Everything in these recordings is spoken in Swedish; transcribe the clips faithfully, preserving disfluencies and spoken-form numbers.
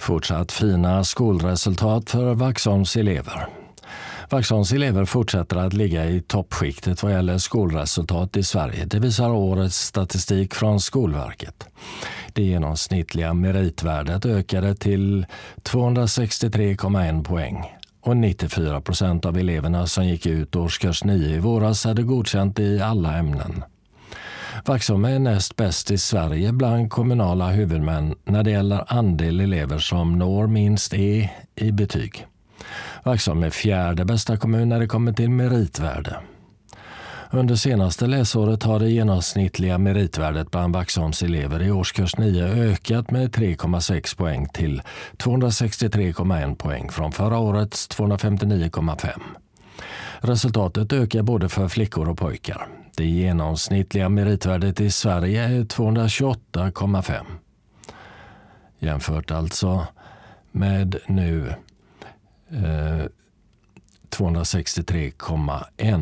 Fortsatt fina skolresultat för Vaxholms elever. Vaxholms elever fortsätter att ligga i toppskiktet vad gäller skolresultat i Sverige. Det visar årets statistik från Skolverket. Det genomsnittliga meritvärdet ökade till tvåhundrasextiotre komma en poäng. Och nittiofyra procent av eleverna som gick ut årskurs nio i våras hade godkänt i alla ämnen. Vaxholm är näst bäst i Sverige bland kommunala huvudmän när det gäller andel elever som når minst E i betyg. Vaxholm är fjärde bästa kommun när det kommer till meritvärde. Under senaste läsåret har det genomsnittliga meritvärdet bland Vaxholms elever i årskurs nio ökat med tre komma sex poäng till tvåhundrasextiotre komma en poäng från förra årets tvåhundrafemtionio komma fem. Resultatet ökar både för flickor och pojkar. Det genomsnittliga meritvärdet i Sverige är tvåhundratjugoåtta komma fem. Jämfört alltså med nu eh, tvåhundrasextiotre komma en.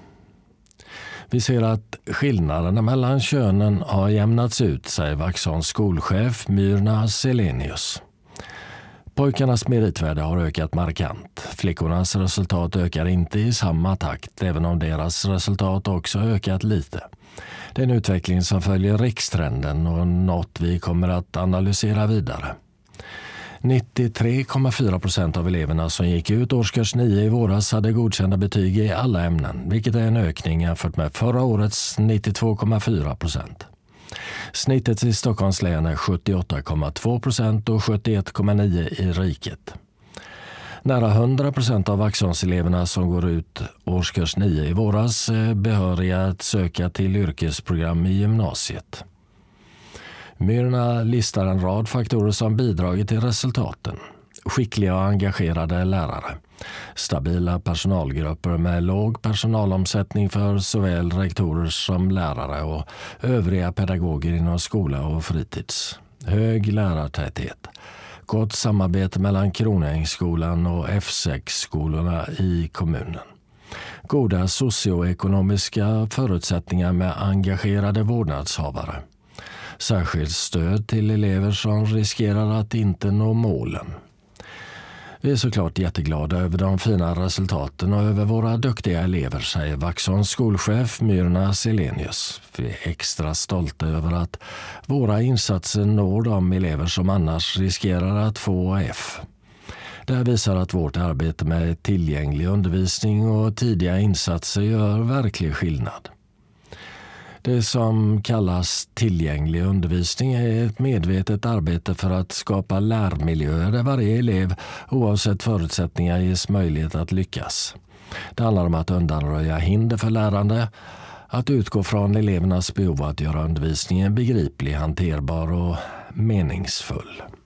Vi ser att skillnaderna mellan könen har jämnats ut, säger Vaxholms skolchef Myrna Selenius. Pojkarnas meritvärde har ökat markant. Flickornas resultat ökar inte i samma takt, även om deras resultat också ökat lite. Det är en utveckling som följer rikstrenden och något vi kommer att analysera vidare. nittiotre komma fyra procent av eleverna som gick ut årskurs nio i våras hade godkända betyg i alla ämnen, vilket är en ökning jämfört med förra årets nittiotvå komma fyra procent. Snittet i Stockholms län är sjuttioåtta komma två procent och sjuttioett komma nio procent i riket. Nära hundra procent av Vaxholmseleverna som går ut årskurs nio i våras är behöriga att söka till yrkesprogram i gymnasiet. Myrna listar en rad faktorer som bidragit till resultaten. Skickliga och engagerade lärare. Stabila personalgrupper med låg personalomsättning för såväl rektorer som lärare och övriga pedagoger inom skola och fritids. Hög lärartäthet. Gott samarbete mellan Kronängsskolan och F sex-skolorna i kommunen. Goda socioekonomiska förutsättningar med engagerade vårdnadshavare. Särskilt stöd till elever som riskerar att inte nå målen. Vi är såklart jätteglada över de fina resultaten och över våra duktiga elever, säger Vaxholms skolchef Myrna Selenius. Vi är extra stolta över att våra insatser når de elever som annars riskerar att få F. Det här visar att vårt arbete med tillgänglig undervisning och tidiga insatser gör verklig skillnad. Det som kallas tillgänglig undervisning är ett medvetet arbete för att skapa lärmiljöer där varje elev oavsett förutsättningar ges möjlighet att lyckas. Det handlar om att undanröja hinder för lärande, att utgå från elevernas behov att göra undervisningen begriplig, hanterbar och meningsfull.